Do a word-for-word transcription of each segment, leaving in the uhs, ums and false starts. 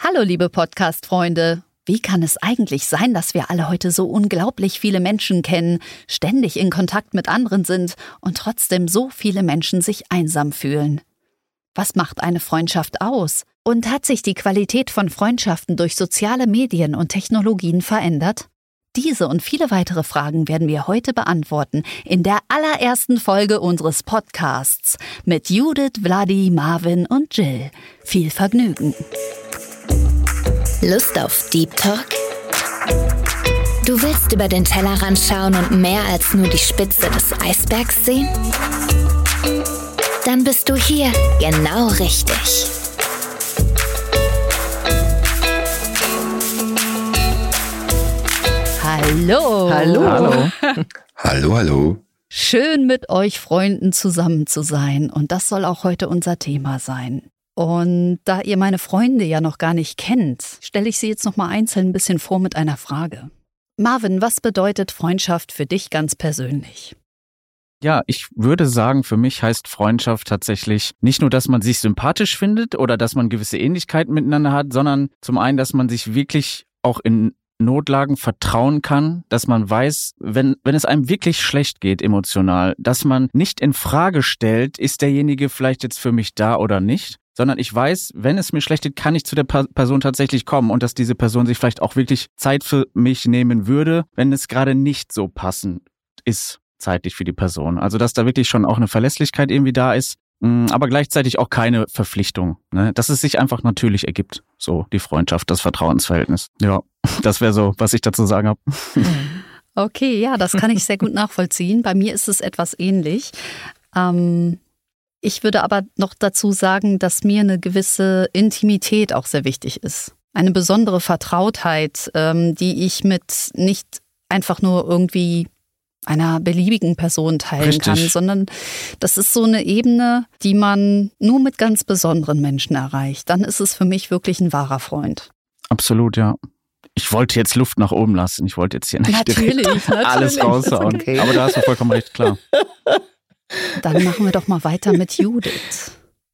Hallo liebe Podcast-Freunde. Wie kann es eigentlich sein, dass wir alle heute so unglaublich viele Menschen kennen, ständig in Kontakt mit anderen sind und trotzdem so viele Menschen sich einsam fühlen? Was macht eine Freundschaft aus? Und hat sich die Qualität von Freundschaften durch soziale Medien und Technologien verändert? Diese und viele weitere Fragen werden wir heute beantworten in der allerersten Folge unseres Podcasts mit Judith, Vladi, Marvin und Jill. Viel Vergnügen! Lust auf Deep Talk? Du willst über den Tellerrand schauen und mehr als nur die Spitze des Eisbergs sehen? Dann bist du hier genau richtig. Hallo! Hallo! Hallo! Hallo, hallo! Schön mit euch Freunden zusammen zu sein und das soll auch heute unser Thema sein. Und da ihr meine Freunde ja noch gar nicht kennt, stelle ich sie jetzt noch mal einzeln ein bisschen vor mit einer Frage. Marvin, was bedeutet Freundschaft für dich ganz persönlich? Ja, ich würde sagen, für mich heißt Freundschaft tatsächlich nicht nur, dass man sich sympathisch findet oder dass man gewisse Ähnlichkeiten miteinander hat, sondern zum einen, dass man sich wirklich auch in Notlagen vertrauen kann, dass man weiß, wenn wenn es einem wirklich schlecht geht emotional, dass man nicht in Frage stellt, ist derjenige vielleicht jetzt für mich da oder nicht, sondern ich weiß, wenn es mir schlecht geht, kann ich zu der Person tatsächlich kommen und dass diese Person sich vielleicht auch wirklich Zeit für mich nehmen würde, wenn es gerade nicht so passend ist zeitlich für die Person. Also dass da wirklich schon auch eine Verlässlichkeit irgendwie da ist, aber gleichzeitig auch keine Verpflichtung, ne? Dass es sich einfach natürlich ergibt, so die Freundschaft, das Vertrauensverhältnis. Ja, das wäre so, was ich dazu sagen habe. Okay, ja, das kann ich sehr gut nachvollziehen. Bei mir ist es etwas ähnlich. Ähm Ich würde aber noch dazu sagen, dass mir eine gewisse Intimität auch sehr wichtig ist. Eine besondere Vertrautheit, ähm, die ich mit nicht einfach nur irgendwie einer beliebigen Person teilen Richtig. kann, sondern das ist so eine Ebene, die man nur mit ganz besonderen Menschen erreicht. Dann ist es für mich wirklich ein wahrer Freund. Absolut, ja. Ich wollte jetzt Luft nach oben lassen. Ich wollte jetzt hier nicht Natürlich, direkt natürlich. alles raushauen. Okay. Aber da hast du vollkommen recht, klar. Dann machen wir doch mal weiter mit Judith.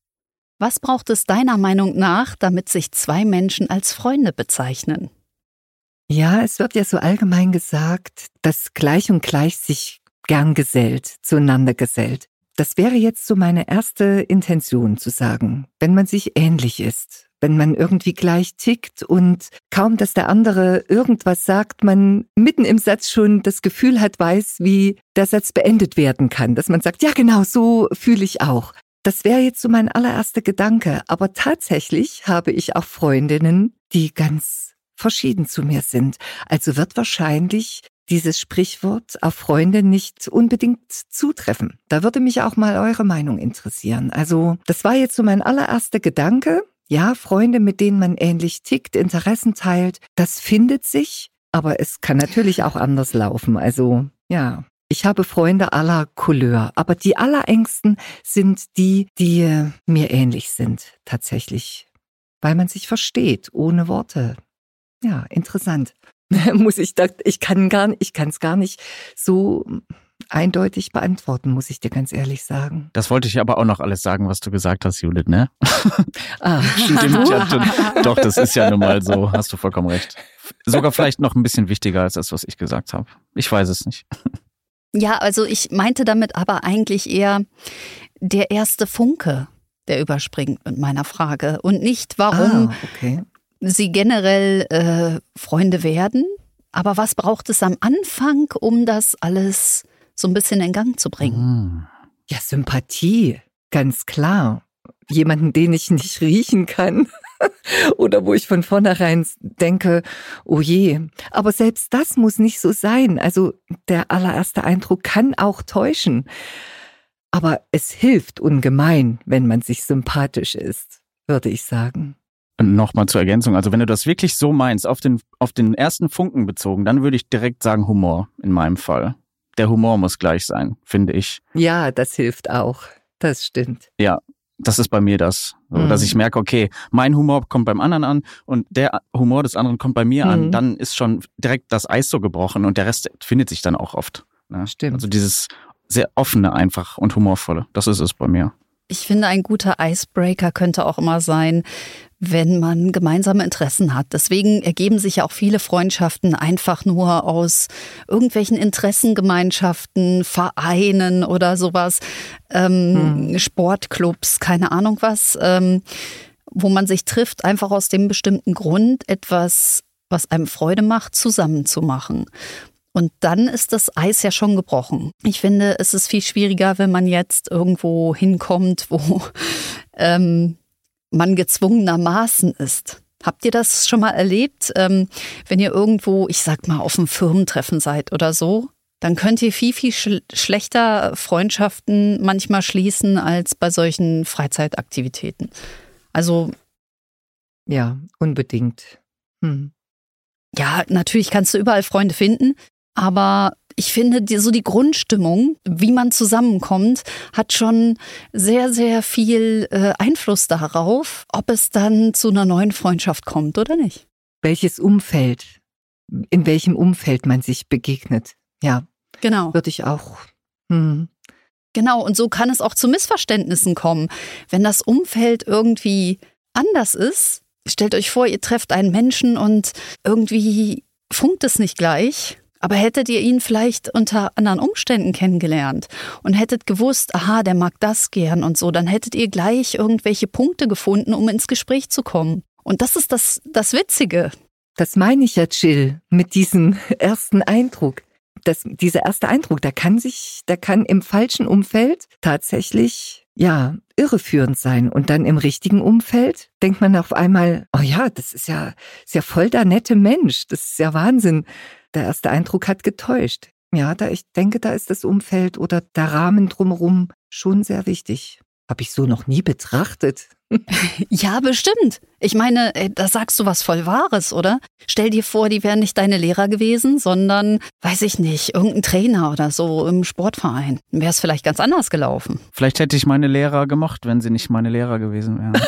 Was braucht es deiner Meinung nach, damit sich zwei Menschen als Freunde bezeichnen? Ja, es wird ja so allgemein gesagt, dass gleich und gleich sich gern gesellt, zueinander gesellt. Das wäre jetzt so meine erste Intention zu sagen, wenn man sich ähnlich ist, wenn man irgendwie gleich tickt und kaum, dass der andere irgendwas sagt, man mitten im Satz schon das Gefühl hat, weiß, wie der Satz beendet werden kann, dass man sagt, ja genau, so fühle ich auch. Das wäre jetzt so mein allererster Gedanke, aber tatsächlich habe ich auch Freundinnen, die ganz verschieden zu mir sind. Also wird wahrscheinlich dieses Sprichwort auf Freunde nicht unbedingt zutreffen. Da würde mich auch mal eure Meinung interessieren. Also das war jetzt so mein allererster Gedanke. Ja, Freunde, mit denen man ähnlich tickt, Interessen teilt, das findet sich, aber es kann natürlich auch anders laufen. Also ja, ich habe Freunde aller Couleur, aber die allerengsten sind die, die mir ähnlich sind, tatsächlich, weil man sich versteht, ohne Worte. Ja, interessant. Muss ich da, ich kann gar nicht, ich kann es gar nicht so eindeutig beantworten, muss ich dir ganz ehrlich sagen. Das wollte ich aber auch noch alles sagen, was du gesagt hast, Judith, ne? Ah, Stimmt ja, schon. Doch, das ist ja nun mal so, hast du vollkommen recht. Sogar vielleicht noch ein bisschen wichtiger als das, was ich gesagt habe. Ich weiß es nicht. Ja, also ich meinte damit aber eigentlich eher der erste Funke, der überspringt mit meiner Frage und nicht, warum ah, okay. sie generell äh, Freunde werden, aber was braucht es am Anfang, um das alles so ein bisschen in Gang zu bringen? Ja, Sympathie, ganz klar. Jemanden, den ich nicht riechen kann oder wo ich von vornherein denke, oh je. Aber selbst das muss nicht so sein. Also der allererste Eindruck kann auch täuschen. Aber es hilft ungemein, wenn man sich sympathisch ist, würde ich sagen. Nochmal zur Ergänzung, also wenn du das wirklich so meinst, auf den, auf den ersten Funken bezogen, dann würde ich direkt sagen Humor in meinem Fall. Der Humor muss gleich sein, finde ich. Ja, das hilft auch. Das stimmt. Ja, das ist bei mir das. So, Mhm. dass ich merke, okay, mein Humor kommt beim anderen an und der Humor des anderen kommt bei mir Mhm. an. Dann ist schon direkt das Eis so gebrochen und der Rest findet sich dann auch oft. Ne? Stimmt. Also dieses sehr offene einfach und humorvolle, das ist es bei mir. Ich finde, ein guter Icebreaker könnte auch immer sein, wenn man gemeinsame Interessen hat. Deswegen ergeben sich ja auch viele Freundschaften einfach nur aus irgendwelchen Interessengemeinschaften, Vereinen oder sowas, ähm, hm. Sportclubs, keine Ahnung was, ähm, wo man sich trifft, einfach aus dem bestimmten Grund, etwas, was einem Freude macht, zusammen zu machen. Und dann ist das Eis ja schon gebrochen. Ich finde, es ist viel schwieriger, wenn man jetzt irgendwo hinkommt, wo ähm, man gezwungenermaßen ist. Habt ihr das schon mal erlebt? Ähm, wenn ihr irgendwo, ich sag mal, auf einem Firmentreffen seid oder so, dann könnt ihr viel, viel sch- schlechter Freundschaften manchmal schließen als bei solchen Freizeitaktivitäten. Also ja, unbedingt. Hm. Ja, natürlich kannst du überall Freunde finden, aber ich finde, die, so die Grundstimmung, wie man zusammenkommt, hat schon sehr, sehr viel äh, Einfluss darauf, ob es dann zu einer neuen Freundschaft kommt oder nicht. Welches Umfeld, in welchem Umfeld man sich begegnet, ja. Genau. Würde ich auch. Hm. Genau, und so kann es auch zu Missverständnissen kommen. Wenn das Umfeld irgendwie anders ist, stellt euch vor, ihr trefft einen Menschen und irgendwie funkt es nicht gleich. Aber hättet ihr ihn vielleicht unter anderen Umständen kennengelernt und hättet gewusst, aha, der mag das gern und so, dann hättet ihr gleich irgendwelche Punkte gefunden, um ins Gespräch zu kommen. Und das ist das, das Witzige. Das meine ich ja, Jill, mit diesem ersten Eindruck. Das, dieser erste Eindruck, der kann sich, der kann im falschen Umfeld tatsächlich, ja, irreführend sein. Und dann im richtigen Umfeld denkt man auf einmal, oh ja, das ist ja, ist ja voll der nette Mensch. Das ist ja Wahnsinn. Der erste Eindruck hat getäuscht. Ja, da ich denke, da ist das Umfeld oder der Rahmen drumherum schon sehr wichtig. Habe ich so noch nie betrachtet. Ja, bestimmt. Ich meine, da sagst du was voll Wahres, oder? Stell dir vor, die wären nicht deine Lehrer gewesen, sondern, weiß ich nicht, irgendein Trainer oder so im Sportverein. Dann wäre es vielleicht ganz anders gelaufen. Vielleicht hätte ich meine Lehrer gemocht, wenn sie nicht meine Lehrer gewesen wären.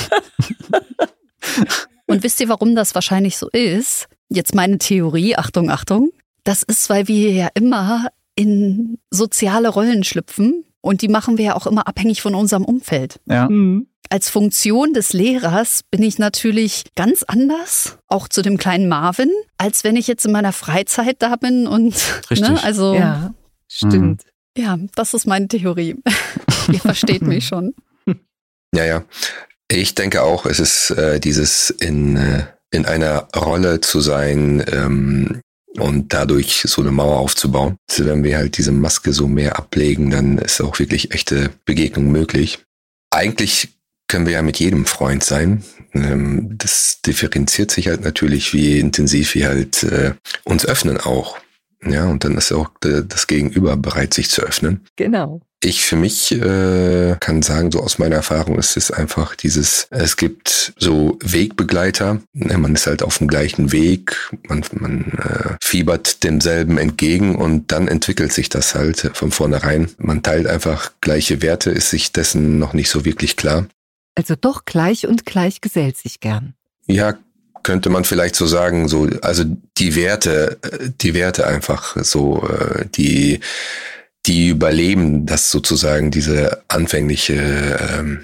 Und wisst ihr, warum das wahrscheinlich so ist? Jetzt meine Theorie, Achtung, Achtung. Das ist, weil wir ja immer in soziale Rollen schlüpfen und die machen wir ja auch immer abhängig von unserem Umfeld. Ja. Mhm. Als Funktion des Lehrers bin ich natürlich ganz anders, auch zu dem kleinen Marvin, als wenn ich jetzt in meiner Freizeit da bin und, Richtig. Ne, also. Ja, stimmt. Ja, das ist meine Theorie. Ihr versteht mich schon. Ja, ja. Ich denke auch, es ist äh, dieses in, äh, in einer Rolle zu sein ähm, und dadurch so eine Mauer aufzubauen. Also wenn wir halt diese Maske so mehr ablegen, dann ist auch wirklich echte Begegnung möglich. Eigentlich können wir ja mit jedem Freund sein. Ähm, das differenziert sich halt natürlich, wie intensiv wir halt äh, uns öffnen auch. Ja, und dann ist auch äh, das Gegenüber bereit, sich zu öffnen. Genau. Ich für mich äh, kann sagen, so aus meiner Erfahrung ist es einfach dieses, es gibt so Wegbegleiter, ja, man ist halt auf dem gleichen Weg, man, man äh, fiebert demselben entgegen und dann entwickelt sich das halt von vornherein. Man teilt einfach gleiche Werte, ist sich dessen noch nicht so wirklich klar. Also doch gleich und gleich gesellt sich gern. Ja, könnte man vielleicht so sagen, so, also die Werte, die Werte einfach so, äh, die die überleben das sozusagen, diese anfängliche ähm,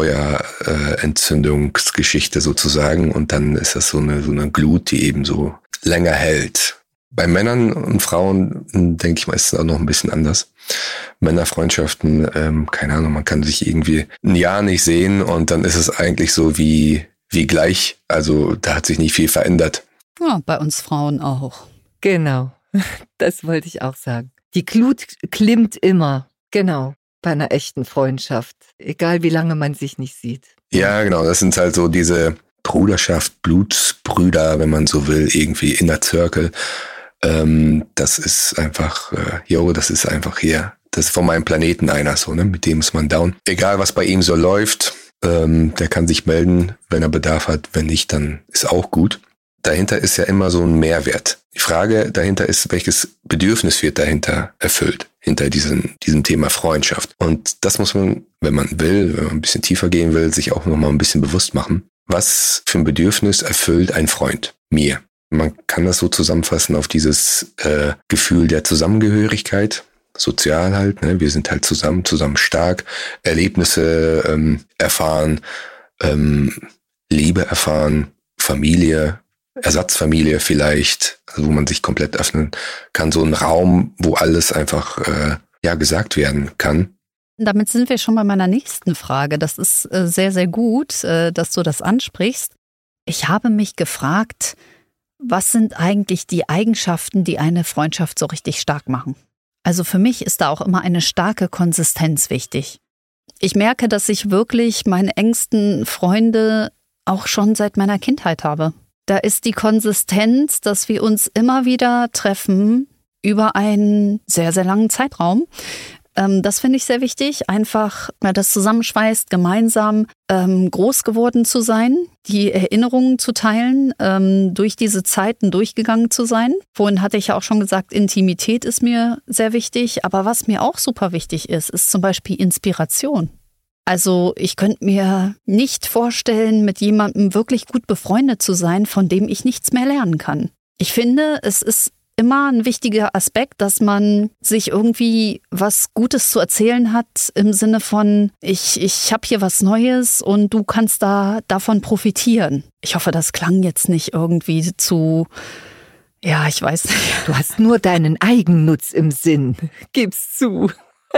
Feuerentzündungsgeschichte äh, sozusagen und dann ist das so eine, so eine Glut, die eben so länger hält. Bei Männern und Frauen, denke ich mal, ist es auch noch ein bisschen anders. Männerfreundschaften, ähm, keine Ahnung, man kann sich irgendwie ein Jahr nicht sehen und dann ist es eigentlich so wie, wie gleich, also da hat sich nicht viel verändert. Ja, bei uns Frauen auch. Genau, das wollte ich auch sagen. Die Glut klimmt immer, genau, bei einer echten Freundschaft, egal wie lange man sich nicht sieht. Ja, genau, das sind halt so diese Bruderschaft, Blutsbrüder, wenn man so will, irgendwie Inner Circle. Ähm, das ist einfach, äh, jo, das ist einfach hier, das ist von meinem Planeten einer so, ne, mit dem ist man down. Egal, was bei ihm so läuft, ähm, der kann sich melden, wenn er Bedarf hat, wenn nicht, dann ist auch gut. Dahinter ist ja immer so ein Mehrwert. Die Frage dahinter ist, welches Bedürfnis wird dahinter erfüllt, hinter diesem, diesem Thema Freundschaft. Und das muss man, wenn man will, wenn man ein bisschen tiefer gehen will, sich auch nochmal ein bisschen bewusst machen. Was für ein Bedürfnis erfüllt ein Freund mir? Man kann das so zusammenfassen auf dieses äh, Gefühl der Zusammengehörigkeit. sozial halt, ne? Wir sind halt zusammen, zusammen stark, Erlebnisse ähm, erfahren, ähm, Liebe erfahren, Familie, Ersatzfamilie vielleicht, also wo man sich komplett öffnen kann, so ein Raum, wo alles einfach äh, ja gesagt werden kann. Damit sind wir schon bei meiner nächsten Frage. Das ist äh, sehr, sehr gut, äh, dass du das ansprichst. Ich habe mich gefragt, was sind eigentlich die Eigenschaften, die eine Freundschaft so richtig stark machen? Also für mich ist da auch immer eine starke Konsistenz wichtig. Ich merke, dass ich wirklich meine engsten Freunde auch schon seit meiner Kindheit habe. Da ist die Konsistenz, dass wir uns immer wieder treffen über einen sehr, sehr langen Zeitraum. Ähm, das finde ich sehr wichtig, einfach ja, das zusammenschweißt, gemeinsam ähm, groß geworden zu sein, die Erinnerungen zu teilen, ähm, durch diese Zeiten durchgegangen zu sein. Vorhin hatte ich ja auch schon gesagt, Intimität ist mir sehr wichtig, aber was mir auch super wichtig ist, ist zum Beispiel Inspiration. Also ich könnte mir nicht vorstellen, mit jemandem wirklich gut befreundet zu sein, von dem ich nichts mehr lernen kann. Ich finde, es ist immer ein wichtiger Aspekt, dass man sich irgendwie was Gutes zu erzählen hat, im Sinne von, ich, ich habe hier was Neues und du kannst da davon profitieren. Ich hoffe, das klang jetzt nicht irgendwie zu, ja, ich weiß nicht. Du hast nur deinen Eigennutz im Sinn. Gib's zu.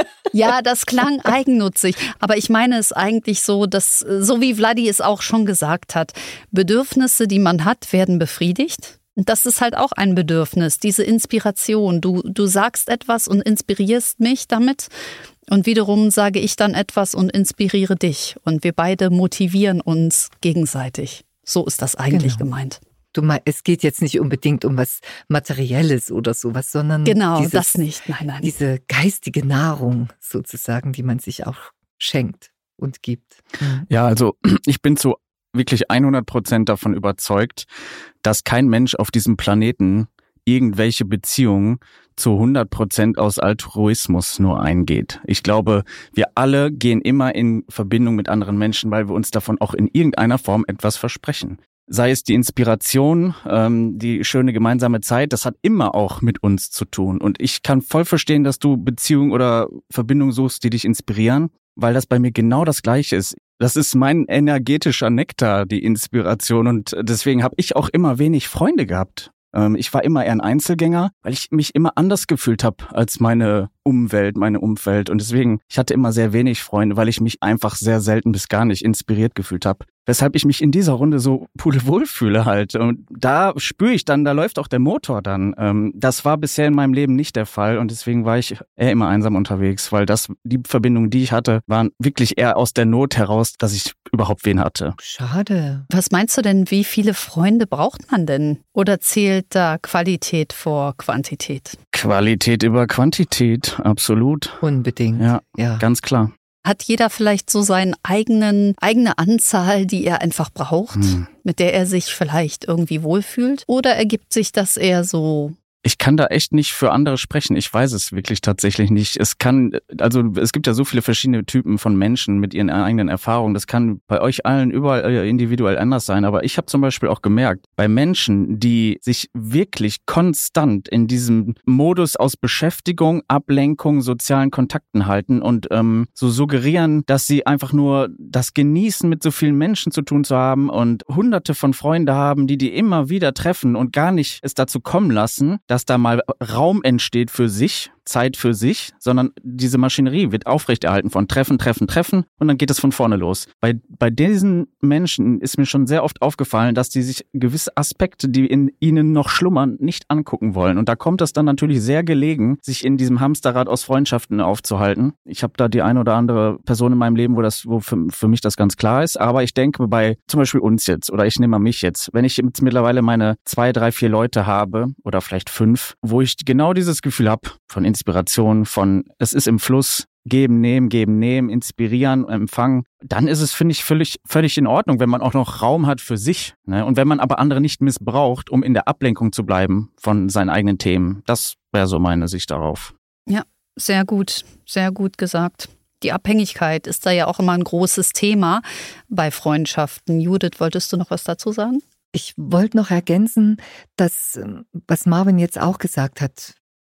Ja, das klang eigennutzig, aber ich meine es eigentlich so, dass, so wie Vladi es auch schon gesagt hat, Bedürfnisse, die man hat, werden befriedigt. Und das ist halt auch ein Bedürfnis, diese Inspiration. Du, du sagst etwas und inspirierst mich damit und wiederum sage ich dann etwas und inspiriere dich. Und wir beide motivieren uns gegenseitig. So ist das eigentlich genau gemeint. Du meinst, es geht jetzt nicht unbedingt um was Materielles oder sowas, sondern genau, dieses, das nicht. Nein, nein. Diese geistige Nahrung sozusagen, die man sich auch schenkt und gibt. Mhm. Ja, also ich bin zu wirklich hundert Prozent davon überzeugt, dass kein Mensch auf diesem Planeten irgendwelche Beziehungen zu hundert Prozent aus Altruismus nur eingeht. Ich glaube, wir alle gehen immer in Verbindung mit anderen Menschen, weil wir uns davon auch in irgendeiner Form etwas versprechen. Sei es die Inspiration, ähm, die schöne gemeinsame Zeit, das hat immer auch mit uns zu tun. Und ich kann voll verstehen, dass du Beziehungen oder Verbindungen suchst, die dich inspirieren, weil das bei mir genau das Gleiche ist. Das ist mein energetischer Nektar, die Inspiration. Und deswegen habe ich auch immer wenig Freunde gehabt. Ähm, ich war immer eher ein Einzelgänger, weil ich mich immer anders gefühlt habe als meine Umwelt, meine Umfeld. Und deswegen, ich hatte immer sehr wenig Freunde, weil ich mich einfach sehr selten bis gar nicht inspiriert gefühlt habe. Weshalb ich mich in dieser Runde so pudelwohl fühle halt. Und da spüre ich dann, da läuft auch der Motor dann. Ähm, das war bisher in meinem Leben nicht der Fall und deswegen war ich eher immer einsam unterwegs, weil das die Verbindungen, die ich hatte, waren wirklich eher aus der Not heraus, dass ich überhaupt wen hatte. Schade. Was meinst du denn, wie viele Freunde braucht man denn? Oder zählt da Qualität vor Quantität? Qualität über Quantität, absolut. Unbedingt. Ja, ja. Ganz klar. Hat jeder vielleicht so seine eigenen, eigene Anzahl, die er einfach braucht, hm. mit der er sich vielleicht irgendwie wohlfühlt? Oder ergibt sich das eher so? Ich kann da echt nicht für andere sprechen. Ich weiß es wirklich tatsächlich nicht. Es kann, also es gibt ja so viele verschiedene Typen von Menschen mit ihren eigenen Erfahrungen. Das kann bei euch allen überall individuell anders sein. Aber ich habe zum Beispiel auch gemerkt, bei Menschen, die sich wirklich konstant in diesem Modus aus Beschäftigung, Ablenkung, sozialen Kontakten halten und ähm, so suggerieren, dass sie einfach nur das genießen, mit so vielen Menschen zu tun zu haben und hunderte von Freunden haben, die die immer wieder treffen und gar nicht es dazu kommen lassen, dass da mal Raum entsteht für sich, Zeit für sich, sondern diese Maschinerie wird aufrechterhalten von Treffen, Treffen, Treffen und dann geht es von vorne los. Bei, bei diesen Menschen ist mir schon sehr oft aufgefallen, dass die sich gewisse Aspekte, die in ihnen noch schlummern, nicht angucken wollen. Und da kommt es dann natürlich sehr gelegen, sich in diesem Hamsterrad aus Freundschaften aufzuhalten. Ich habe da die eine oder andere Person in meinem Leben, wo das, wo für, für mich das ganz klar ist. Aber ich denke bei zum Beispiel uns jetzt oder ich nehme mal mich jetzt, wenn ich jetzt mittlerweile meine zwei, drei, vier Leute habe oder vielleicht fünf, wo ich genau dieses Gefühl habe von Inspiration, von es ist im Fluss, geben, nehmen, geben, nehmen, inspirieren, empfangen, dann ist es, finde ich, völlig, völlig in Ordnung, wenn man auch noch Raum hat für sich. Ne? Und wenn man aber andere nicht missbraucht, um in der Ablenkung zu bleiben von seinen eigenen Themen. Das wäre so meine Sicht darauf. Ja, sehr gut, sehr gut gesagt. Die Abhängigkeit ist da ja auch immer ein großes Thema bei Freundschaften. Judith, wolltest du noch was dazu sagen? Ich wollte noch ergänzen, dass, was Marvin jetzt auch gesagt hat,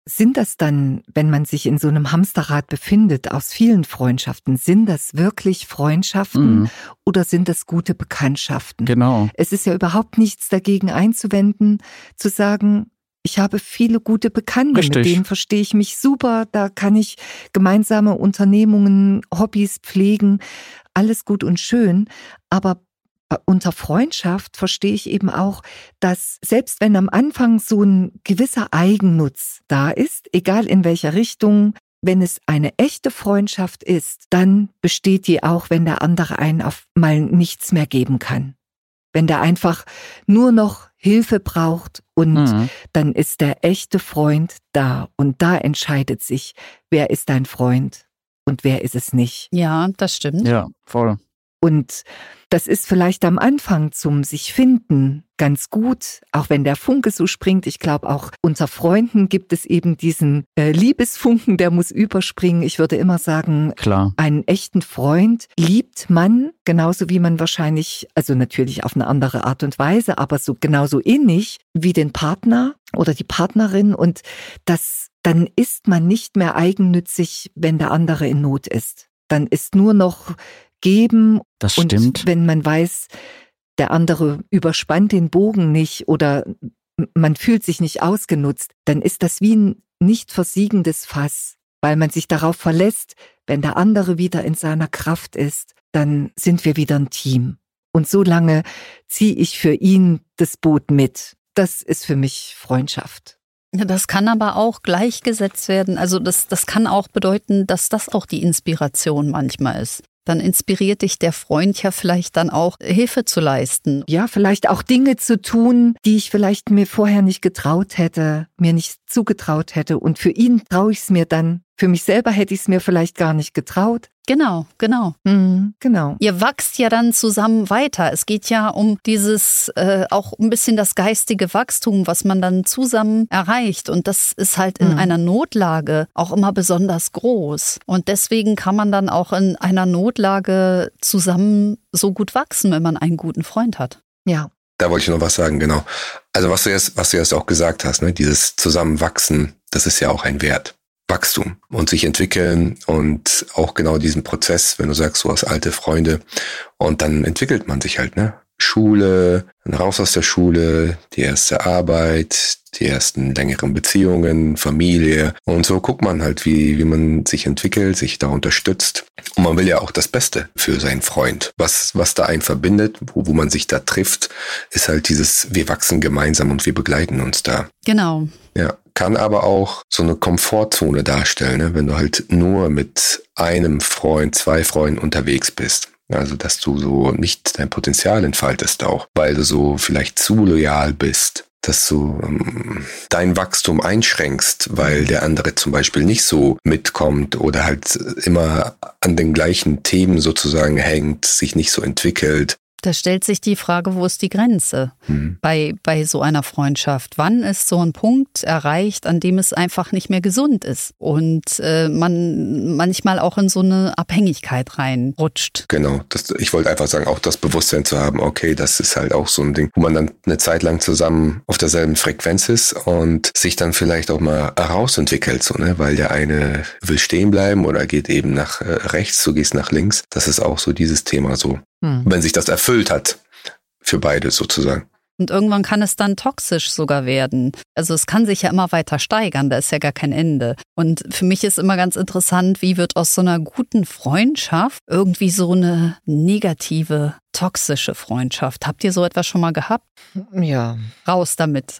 sind das dann, wenn man sich in so einem Hamsterrad befindet, aus vielen Freundschaften, sind das wirklich Freundschaften mhm. oder sind das gute Bekanntschaften? Genau. Es ist ja überhaupt nichts dagegen einzuwenden, zu sagen, ich habe viele gute Bekannte, Richtig. Mit denen verstehe ich mich super, da kann ich gemeinsame Unternehmungen, Hobbys pflegen, alles gut und schön, aber unter Freundschaft verstehe ich eben auch, dass selbst wenn am Anfang so ein gewisser Eigennutz da ist, egal in welcher Richtung, wenn es eine echte Freundschaft ist, dann besteht die auch, wenn der andere einen auf mal nichts mehr geben kann. Wenn der einfach nur noch Hilfe braucht und mhm. dann ist der echte Freund da und da entscheidet sich, wer ist dein Freund und wer ist es nicht. Ja, das stimmt. Ja, voll. Und das ist vielleicht am Anfang zum sich finden ganz gut, auch wenn der Funke so springt. Ich glaube, auch unter Freunden gibt es eben diesen äh, Liebesfunken, der muss überspringen. Ich würde immer sagen, Klar. einen echten Freund liebt man, genauso wie man wahrscheinlich, also natürlich auf eine andere Art und Weise, aber so genauso innig wie den Partner oder die Partnerin. Und das, dann ist man nicht mehr eigennützig, wenn der andere in Not ist. Dann ist nur noch geben. Das und stimmt. Wenn man weiß, der andere überspannt den Bogen nicht oder man fühlt sich nicht ausgenutzt, dann ist das wie ein nicht versiegendes Fass, weil man sich darauf verlässt, wenn der andere wieder in seiner Kraft ist, dann sind wir wieder ein Team. Und so lange ziehe ich für ihn das Boot mit. Das ist für mich Freundschaft. Das kann aber auch gleichgesetzt werden. Also das, das kann auch bedeuten, dass das auch die Inspiration manchmal ist. Dann inspiriert dich der Freund ja vielleicht dann auch, Hilfe zu leisten. Ja, vielleicht auch Dinge zu tun, die ich vielleicht mir vorher nicht getraut hätte, mir nicht zugetraut hätte. Und für ihn traue ich es mir dann. Für mich selber hätte ich es mir vielleicht gar nicht getraut. Genau, genau. Mhm, genau. Ihr wachst ja dann zusammen weiter. Es geht ja um dieses, äh, auch ein bisschen das geistige Wachstum, was man dann zusammen erreicht. Und das ist halt in mhm. einer Notlage auch immer besonders groß. Und deswegen kann man dann auch in einer Notlage zusammen so gut wachsen, wenn man einen guten Freund hat. Ja. Da wollte ich noch was sagen, genau. Also was du jetzt, was du jetzt auch gesagt hast, ne, dieses Zusammenwachsen, das ist ja auch ein Wert. Wachstum und sich entwickeln und auch genau diesen Prozess, wenn du sagst, du hast alte Freunde und dann entwickelt man sich halt, ne? Schule, dann raus aus der Schule, die erste Arbeit, die ersten längeren Beziehungen, Familie und so guckt man halt, wie wie man sich entwickelt, sich da unterstützt und man will ja auch das Beste für seinen Freund. Was was da einen verbindet, wo, wo man sich da trifft, ist halt dieses, wir wachsen gemeinsam und wir begleiten uns da. Genau. Ja, kann aber auch so eine Komfortzone darstellen, ne? Wenn du halt nur mit einem Freund, zwei Freunden unterwegs bist. Also, dass du so nicht dein Potenzial entfaltest auch, weil du so vielleicht zu loyal bist, dass du ähm, dein Wachstum einschränkst, weil der andere zum Beispiel nicht so mitkommt oder halt immer an den gleichen Themen sozusagen hängt, sich nicht so entwickelt. Da stellt sich die Frage, wo ist die Grenze hm. bei, bei so einer Freundschaft? Wann ist so ein Punkt erreicht, an dem es einfach nicht mehr gesund ist und äh, man manchmal auch in so eine Abhängigkeit reinrutscht? Genau, das, ich wollte einfach sagen, auch das Bewusstsein zu haben, okay, das ist halt auch so ein Ding, wo man dann eine Zeit lang zusammen auf derselben Frequenz ist und sich dann vielleicht auch mal herausentwickelt, so, ne? Weil der eine will stehen bleiben oder geht eben nach äh, rechts, du gehst nach links. Das ist auch so dieses Thema so. Hm. Wenn sich das erfüllt hat, für beide sozusagen. Und irgendwann kann es dann toxisch sogar werden. Also es kann sich ja immer weiter steigern, da ist ja gar kein Ende. Und für mich ist immer ganz interessant, wie wird aus so einer guten Freundschaft irgendwie so eine negative, toxische Freundschaft. Habt ihr so etwas schon mal gehabt? Ja. Raus damit.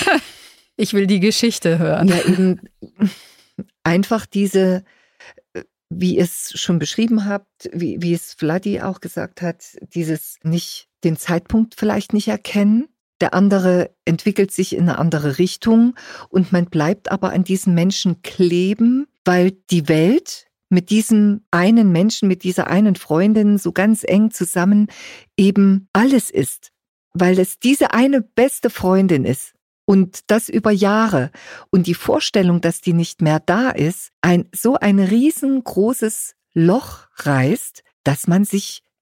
Ich will die Geschichte hören. Ja, eben einfach diese... Wie ihr es schon beschrieben habt, wie, wie es Vladi auch gesagt hat, dieses nicht, den Zeitpunkt vielleicht nicht erkennen. Der andere entwickelt sich in eine andere Richtung und man bleibt aber an diesen Menschen kleben, weil die Welt mit diesem einen Menschen, mit dieser einen Freundin so ganz eng zusammen eben alles ist, weil es diese eine beste Freundin ist. Und das über Jahre. Und die Vorstellung, dass die nicht mehr da ist, ein so ein riesengroßes Loch reißt, dass man sich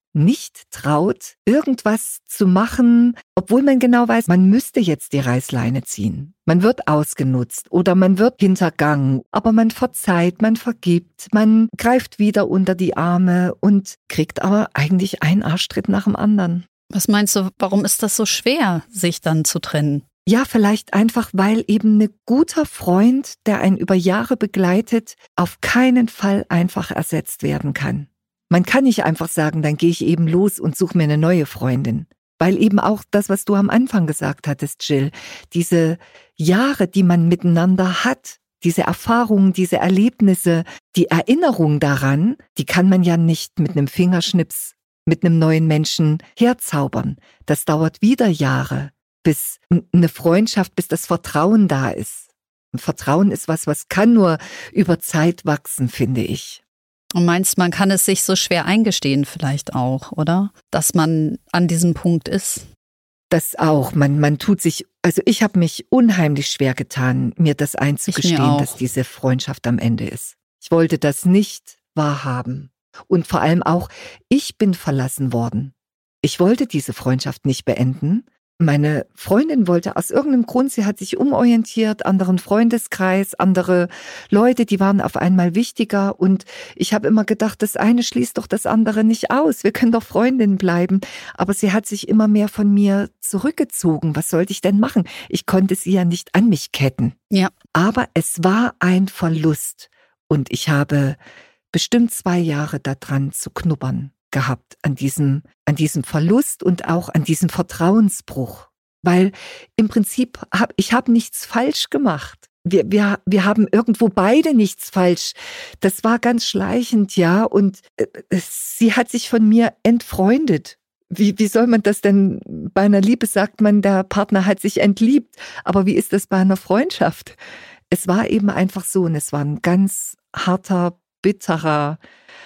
nicht traut, irgendwas zu machen, obwohl man genau weiß, man müsste jetzt die Reißleine ziehen. Man wird ausgenutzt oder man wird hintergangen, aber man verzeiht, man vergibt, man greift wieder unter die Arme und kriegt aber eigentlich einen Arschtritt nach dem anderen. Was meinst du, warum ist das so schwer, sich dann zu trennen? Ja, vielleicht einfach, weil eben ein guter Freund, der einen über Jahre begleitet, auf keinen Fall einfach ersetzt werden kann. Man kann nicht einfach sagen, dann gehe ich eben los und suche mir eine neue Freundin. Weil eben auch das, was du am Anfang gesagt hattest, Jill, diese Jahre, die man miteinander hat, diese Erfahrungen, diese Erlebnisse, die Erinnerung daran, die kann man ja nicht mit einem Fingerschnips mit einem neuen Menschen herzaubern. Das dauert wieder Jahre, bis eine Freundschaft, bis das Vertrauen da ist. Und Vertrauen ist was, was kann nur über Zeit wachsen, finde ich. Und meinst, man kann es sich so schwer eingestehen vielleicht auch, oder? Dass man an diesem Punkt ist? Das auch. Man, man tut sich, also ich habe mich unheimlich schwer getan, mir das einzugestehen, dass diese Freundschaft am Ende ist. Ich wollte das nicht wahrhaben. Und vor allem auch, ich bin verlassen worden. Ich wollte diese Freundschaft nicht beenden. Meine Freundin wollte aus irgendeinem Grund, sie hat sich umorientiert, anderen Freundeskreis, andere Leute, die waren auf einmal wichtiger und ich habe immer gedacht, das eine schließt doch das andere nicht aus, wir können doch Freundinnen bleiben, aber sie hat sich immer mehr von mir zurückgezogen. Was sollte ich denn machen? Ich konnte sie ja nicht an mich ketten. Ja. Aber es war ein Verlust und ich habe bestimmt zwei Jahre daran zu knubbern gehabt, an diesem, an diesem Verlust und auch an diesem Vertrauensbruch. Weil im Prinzip habe ich hab nichts falsch gemacht. Wir, wir, wir haben irgendwo beide nichts falsch. Das war ganz schleichend, ja. Und äh, sie hat sich von mir entfreundet. Wie, wie soll man das denn? Bei einer Liebe sagt man, der Partner hat sich entliebt. Aber wie ist das bei einer Freundschaft? Es war eben einfach so und es war ein ganz harter, bitterer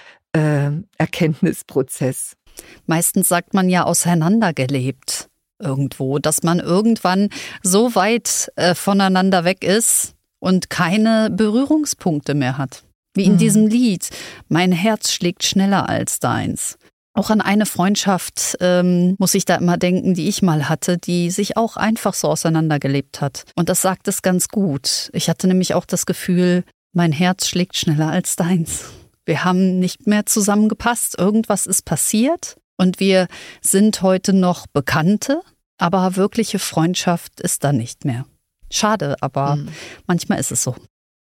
Äh, Erkenntnisprozess. Meistens sagt man ja auseinandergelebt irgendwo, dass man irgendwann so weit äh, voneinander weg ist und keine Berührungspunkte mehr hat. Wie in mhm. diesem Lied, mein Herz schlägt schneller als deins. Auch an eine Freundschaft ähm, muss ich da immer denken, die ich mal hatte, die sich auch einfach so auseinandergelebt hat. Und das sagt es ganz gut. Ich hatte nämlich auch das Gefühl, mein Herz schlägt schneller als deins. Wir haben nicht mehr zusammengepasst, irgendwas ist passiert und wir sind heute noch Bekannte, aber wirkliche Freundschaft ist da nicht mehr. Schade, aber mhm. manchmal ist es so.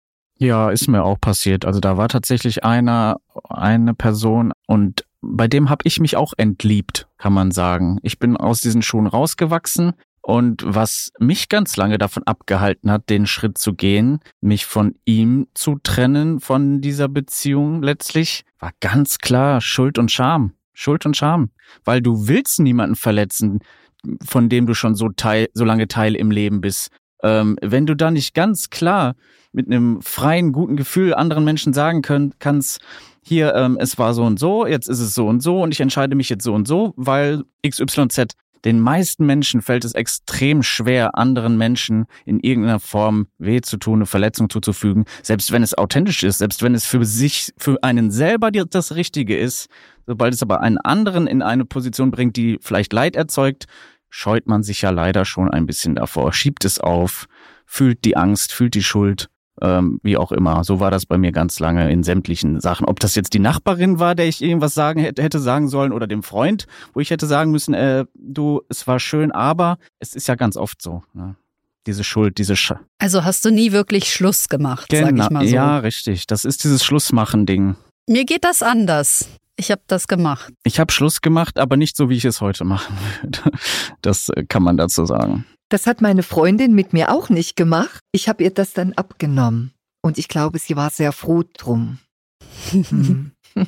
Ja, ist mir auch passiert. Also da war tatsächlich einer, eine Person und bei dem habe ich mich auch entliebt, kann man sagen. Ich bin aus diesen Schuhen rausgewachsen. Und was mich ganz lange davon abgehalten hat, den Schritt zu gehen, mich von ihm zu trennen, von dieser Beziehung letztlich, war ganz klar Schuld und Scham. Schuld und Scham. Weil du willst niemanden verletzen, von dem du schon so Teil, so lange Teil im Leben bist. Ähm, wenn du da nicht ganz klar mit einem freien, guten Gefühl anderen Menschen sagen können, kannst, hier, ähm, es war so und so, jetzt ist es so und so und ich entscheide mich jetzt so und so, weil X Y Z. Den meisten Menschen fällt es extrem schwer, anderen Menschen in irgendeiner Form weh zu tun, eine Verletzung zuzufügen, selbst wenn es authentisch ist, selbst wenn es für sich, für einen selber das Richtige ist. Sobald es aber einen anderen in eine Position bringt, die vielleicht Leid erzeugt, scheut man sich ja leider schon ein bisschen davor, schiebt es auf, fühlt die Angst, fühlt die Schuld. Ähm, wie auch immer. So war das bei mir ganz lange in sämtlichen Sachen. Ob das jetzt die Nachbarin war, der ich irgendwas sagen hätte, hätte sagen sollen oder dem Freund, wo ich hätte sagen müssen, äh, du, es war schön, aber es ist ja ganz oft so. Ne? Diese Schuld, diese Sch Also hast du nie wirklich Schluss gemacht, genau, sag ich mal so. Ja, richtig. Das ist dieses Schlussmachen-Ding. Mir geht das anders. Ich habe das gemacht. Ich habe Schluss gemacht, aber nicht so, wie ich es heute machen würde. Das kann man dazu sagen. Das hat meine Freundin mit mir auch nicht gemacht. Ich habe ihr das dann abgenommen. Und ich glaube, sie war sehr froh drum. Hm.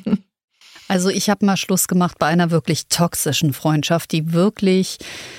Also ich habe mal Schluss gemacht bei einer wirklich toxischen Freundschaft, die wirklich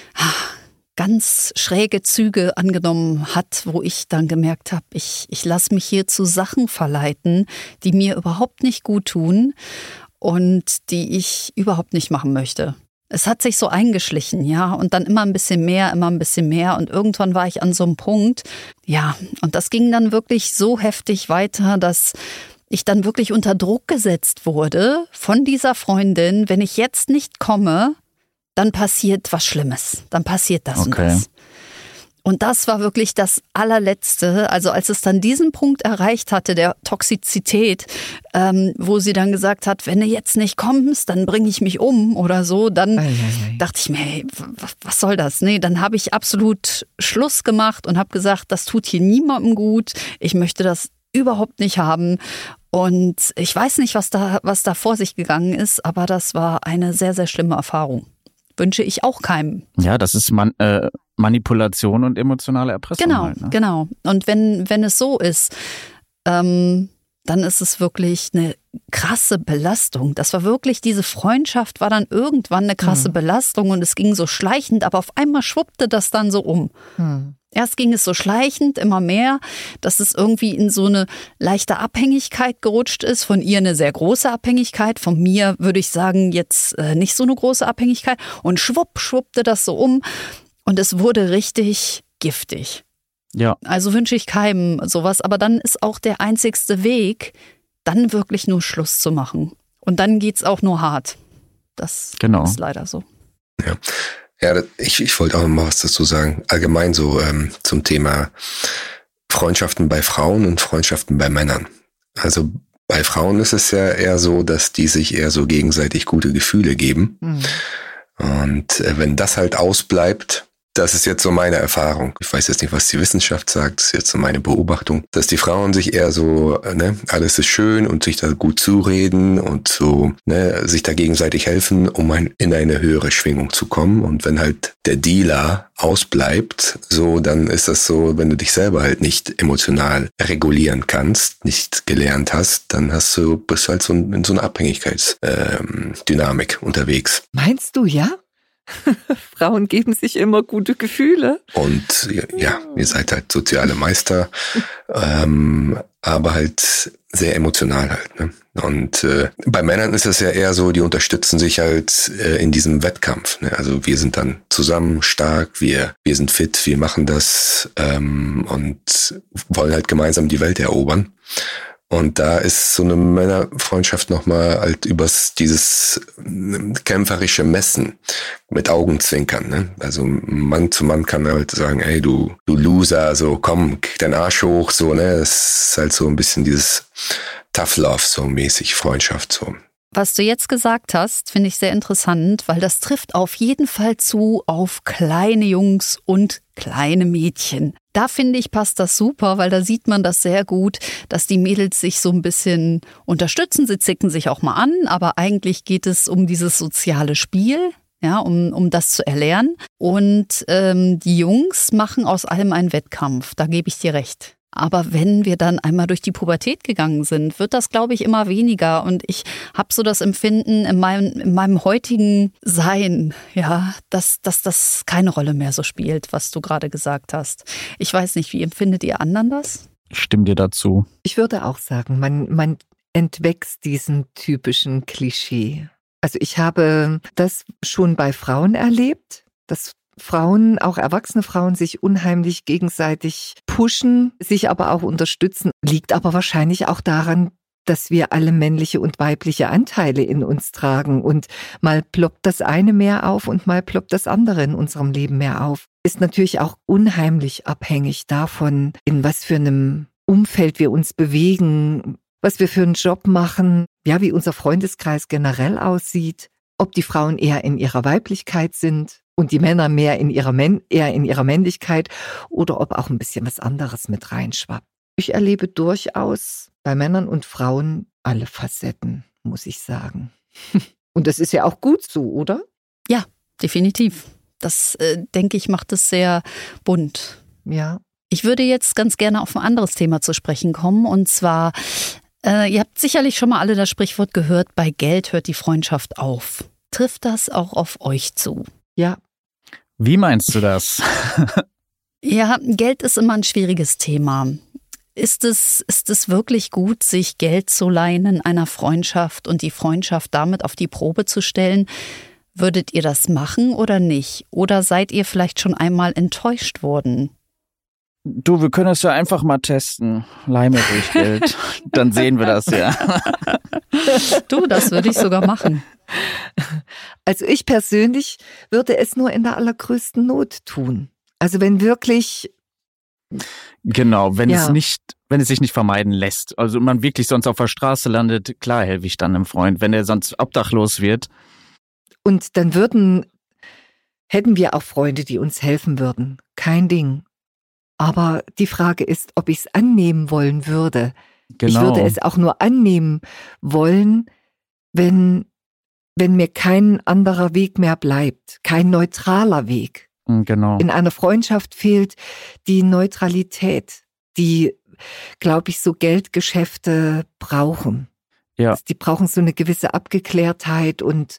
ganz schräge Züge angenommen hat, wo ich dann gemerkt habe, ich, ich lasse mich hier zu Sachen verleiten, die mir überhaupt nicht gut tun und die ich überhaupt nicht machen möchte. Es hat sich so eingeschlichen, ja, und dann immer ein bisschen mehr, immer ein bisschen mehr und irgendwann war ich an so einem Punkt, ja, und das ging dann wirklich so heftig weiter, dass ich dann wirklich unter Druck gesetzt wurde von dieser Freundin, wenn ich jetzt nicht komme, dann passiert was Schlimmes. Dann passiert das Okay. und das. Und das war wirklich das allerletzte, also als es dann diesen Punkt erreicht hatte, der Toxizität, ähm, wo sie dann gesagt hat, wenn du jetzt nicht kommst, dann bringe ich mich um oder so, dann Ei, ei, ei. dachte ich mir, hey, was soll das? Nee, dann habe ich absolut Schluss gemacht und habe gesagt, das tut hier niemandem gut, ich möchte das überhaupt nicht haben. Und ich weiß nicht, was da, was da vor sich gegangen ist, aber das war eine sehr, sehr schlimme Erfahrung. Wünsche ich auch keinem. Ja, das ist man, äh, Manipulation und emotionale Erpressung. Genau, halt, ne? genau. Und wenn, wenn es so ist, ähm, dann ist es wirklich eine krasse Belastung. Das war wirklich, diese Freundschaft war dann irgendwann eine krasse Mhm. Belastung und es ging so schleichend, aber auf einmal schwuppte das dann so um. Hm. Erst ging es so schleichend, immer mehr, dass es irgendwie in so eine leichte Abhängigkeit gerutscht ist. Von ihr eine sehr große Abhängigkeit, von mir würde ich sagen jetzt äh, nicht so eine große Abhängigkeit. Und schwupp, schwuppte das so um und es wurde richtig giftig. Ja, Also wünsche ich keinem sowas, aber dann ist auch der einzigste Weg, dann wirklich nur Schluss zu machen. Und dann geht's auch nur hart. Das Genau. ist leider so. Ja, ja das- ich, ich wollte auch noch mal was dazu sagen. Allgemein so ähm, zum Thema Freundschaften bei Frauen und Freundschaften bei Männern. Also bei Frauen ist es ja eher so, dass die sich eher so gegenseitig gute Gefühle geben. Hm. Und äh, wenn das halt ausbleibt, das ist jetzt so meine Erfahrung. Ich weiß jetzt nicht, was die Wissenschaft sagt, das ist jetzt so meine Beobachtung, dass die Frauen sich eher so, äh, ne, alles ist schön und sich da gut zureden und so, ne, sich da gegenseitig helfen, um ein, in eine höhere Schwingung zu kommen. Und wenn halt der Dealer ausbleibt, so, dann ist das so, wenn du dich selber halt nicht emotional regulieren kannst, nicht gelernt hast, dann hast du, bist halt so in, in so einer Abhängigkeitsdynamik unterwegs. Meinst du, ja? Frauen geben sich immer gute Gefühle. Und ja, ihr seid halt soziale Meister, ähm, aber halt sehr emotional halt. Ne? Und äh, bei Männern ist es ja eher so, die unterstützen sich halt äh, in diesem Wettkampf. Ne? Also wir sind dann zusammen stark, wir wir sind fit, wir machen das ähm, und wollen halt gemeinsam die Welt erobern. Und da ist so eine Männerfreundschaft nochmal halt übers dieses kämpferische Messen mit Augenzwinkern. Ne? Also Mann zu Mann kann halt sagen, ey, du du Loser, so komm, kick deinen Arsch hoch, so, ne? Das ist halt so ein bisschen dieses Tough Love, so mäßig, Freundschaft, so. Was du jetzt gesagt hast, finde ich sehr interessant, weil das trifft auf jeden Fall zu auf kleine Jungs und kleine Mädchen. Da finde ich, passt das super, weil da sieht man das sehr gut, dass die Mädels sich so ein bisschen unterstützen. Sie zicken sich auch mal an, aber eigentlich geht es um dieses soziale Spiel, ja, um, um das zu erlernen. Und ähm, die Jungs machen aus allem einen Wettkampf, da gebe ich dir recht. Aber wenn wir dann einmal durch die Pubertät gegangen sind, wird das, glaube ich, immer weniger. Und ich habe so das Empfinden in meinem, in meinem heutigen Sein, ja, dass, dass das keine Rolle mehr so spielt, was du gerade gesagt hast. Ich weiß nicht, wie empfindet ihr anderen das? ich stimme dir dazu. Ich würde auch sagen, man, man entwächst diesen typischen Klischee. Also ich habe das schon bei Frauen erlebt, dass Frauen, auch erwachsene Frauen, sich unheimlich gegenseitig pushen, sich aber auch unterstützen. Liegt aber wahrscheinlich auch daran, dass wir alle männliche und weibliche Anteile in uns tragen. Und mal ploppt das eine mehr auf und mal ploppt das andere in unserem Leben mehr auf. Ist natürlich auch unheimlich abhängig davon, in was für einem Umfeld wir uns bewegen, was wir für einen Job machen, ja, wie unser Freundeskreis generell aussieht, ob die Frauen eher in ihrer Weiblichkeit sind und die Männer mehr in ihrer Männ- eher in ihrer Männlichkeit oder ob auch ein bisschen was anderes mit reinschwappt. Ich erlebe durchaus bei Männern und Frauen alle Facetten, muss ich sagen. Und das ist ja auch gut so, oder? Ja, definitiv. Das, äh, denke ich, macht es sehr bunt. Ja. Ich würde jetzt ganz gerne auf ein anderes Thema zu sprechen kommen. Und zwar, äh, ihr habt sicherlich schon mal alle das Sprichwort gehört, bei Geld hört die Freundschaft auf. Trifft das auch auf euch zu? Ja. Wie meinst du das? Ja, Geld ist immer ein schwieriges Thema. Ist es, ist es wirklich gut, sich Geld zu leihen in einer Freundschaft und die Freundschaft damit auf die Probe zu stellen? Würdet ihr das machen oder nicht? Oder seid ihr vielleicht schon einmal enttäuscht worden? Du, wir können das ja einfach mal testen. Leih mir ruhig Geld. Dann sehen wir das ja. Du, das würde ich sogar machen. Also ich persönlich würde es nur in der allergrößten Not tun. Also wenn wirklich... Genau, wenn ja. es nicht, wenn es sich nicht vermeiden lässt. Also man wirklich sonst auf der Straße landet, klar helfe ich dann einem Freund. Wenn er sonst obdachlos wird. Und dann würden, hätten wir auch Freunde, die uns helfen würden. Kein Ding. Aber die Frage ist, ob ich es annehmen wollen würde. Genau. Ich würde es auch nur annehmen wollen, wenn, wenn mir kein anderer Weg mehr bleibt, kein neutraler Weg. Genau. In einer Freundschaft fehlt die Neutralität, die, glaube ich, so Geldgeschäfte brauchen. Ja. Die brauchen so eine gewisse Abgeklärtheit und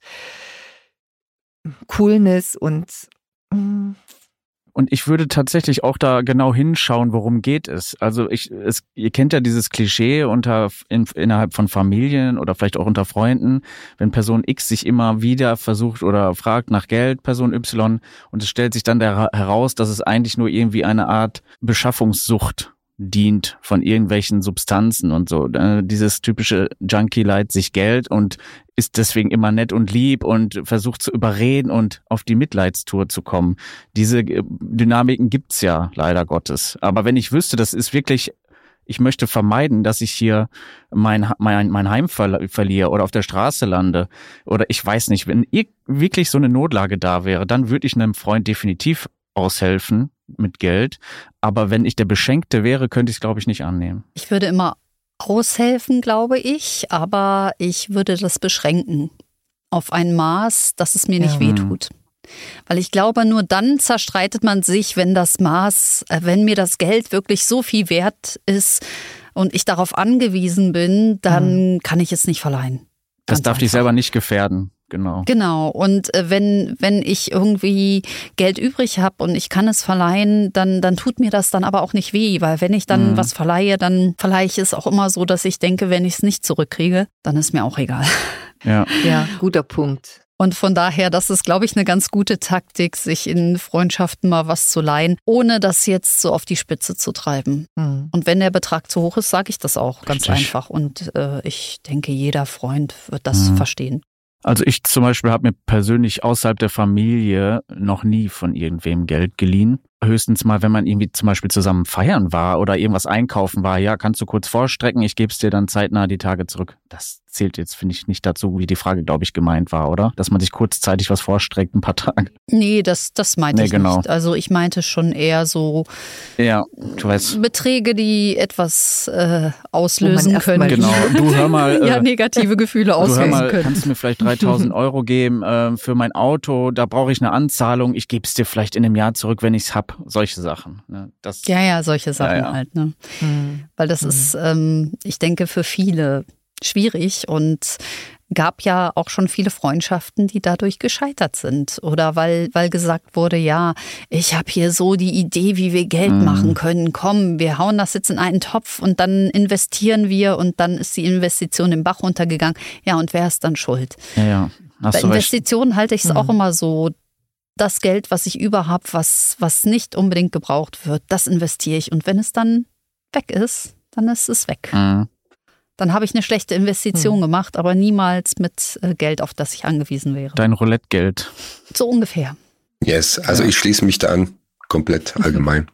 Coolness und mh, Und ich würde tatsächlich auch da genau hinschauen, worum geht es. Also ich, es, ihr kennt ja dieses Klischee unter in, innerhalb von Familien oder vielleicht auch unter Freunden, wenn Person X sich immer wieder versucht oder fragt nach Geld, Person Y, und es stellt sich dann der, heraus, dass es eigentlich nur irgendwie eine Art Beschaffungssucht dient von irgendwelchen Substanzen und so. Dieses typische Junkie leiht sich Geld und ist deswegen immer nett und lieb und versucht zu überreden und auf die Mitleidstour zu kommen. Diese Dynamiken gibt's ja leider Gottes. Aber wenn ich wüsste, das ist wirklich, ich möchte vermeiden, dass ich hier mein, mein, mein Heim ver- verliere oder auf der Straße lande oder ich weiß nicht, wenn wirklich so eine Notlage da wäre, dann würde ich einem Freund definitiv aushelfen mit Geld. Aber wenn ich der Beschenkte wäre, könnte ich es, glaube ich, nicht annehmen. Ich würde immer aushelfen, glaube ich, aber ich würde das beschränken auf ein Maß, dass es mir nicht Ja. wehtut. Weil ich glaube, nur dann zerstreitet man sich, wenn das Maß, äh, wenn mir das Geld wirklich so viel wert ist und ich darauf angewiesen bin, dann mhm. kann ich es nicht verleihen. Das Ganz darf dich einfach. selber nicht gefährden. Genau. Genau. Und äh, wenn wenn ich irgendwie Geld übrig habe und ich kann es verleihen, dann dann tut mir das dann aber auch nicht weh, weil wenn ich dann Mhm. was verleihe, dann verleihe ich es auch immer so, dass ich denke, wenn ich es nicht zurückkriege, dann ist mir auch egal. Ja. ja, guter Punkt. Und von daher, das ist, glaube ich, eine ganz gute Taktik, sich in Freundschaften mal was zu leihen, ohne das jetzt so auf die Spitze zu treiben. Mhm. Und wenn der Betrag zu hoch ist, sage ich das auch ganz Richtig. einfach. Und äh, ich denke, jeder Freund wird das Mhm. verstehen. Also ich zum Beispiel habe mir persönlich außerhalb der Familie noch nie von irgendwem Geld geliehen. Höchstens mal, wenn man irgendwie zum Beispiel zusammen feiern war oder irgendwas einkaufen war. Ja, kannst du kurz vorstrecken, ich gebe es dir dann zeitnah die Tage zurück. Das zählt jetzt, finde ich, nicht dazu, wie die Frage, glaube ich, gemeint war, oder? Dass man sich kurzzeitig was vorstreckt, ein paar Tage. Nee, das, das meinte Nee, ich genau. nicht. Also ich meinte schon eher so Ja, du weißt. Beträge, die etwas äh, auslösen Wo man erst können. mal- Genau, du hör mal. Ja, äh, negative Gefühle Du hör auslösen mal, können. kannst du mir vielleicht dreitausend Euro geben äh, für mein Auto? Da brauche ich eine Anzahlung. Ich gebe es dir vielleicht in einem Jahr zurück, wenn ich es hab. Solche Sachen. Ne? Das, Ja, ja, solche Sachen Ja, ja. halt. Ne? Mhm. Weil das ist, ähm, ich denke, für viele schwierig und gab ja auch schon viele Freundschaften, die dadurch gescheitert sind. Oder weil, weil gesagt wurde, ja, ich habe hier so die Idee, wie wir Geld Mhm. machen können. Komm, wir hauen das jetzt in einen Topf und dann investieren wir und dann ist die Investition im Bach runtergegangen. Ja, und wer ist dann schuld? ja, ja. Hast Bei du recht. Investitionen halte ich es Mhm. auch immer so, das Geld, was ich über habe, was, was nicht unbedingt gebraucht wird, das investiere ich. Und wenn es dann weg ist, dann ist es weg. Mhm. Dann habe ich eine schlechte Investition gemacht, aber niemals mit äh, Geld, auf das ich angewiesen wäre. Dein Roulette-Geld. So ungefähr. Yes, also Ja. ich schließe mich da an, komplett allgemein.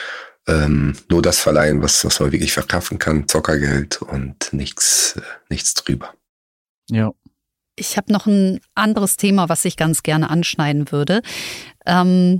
ähm, nur das verleihen, was, was man wirklich verkaufen kann, Zockergeld und nichts, äh, nichts drüber. Ja. Ich habe noch ein anderes Thema, was ich ganz gerne anschneiden würde. Ähm,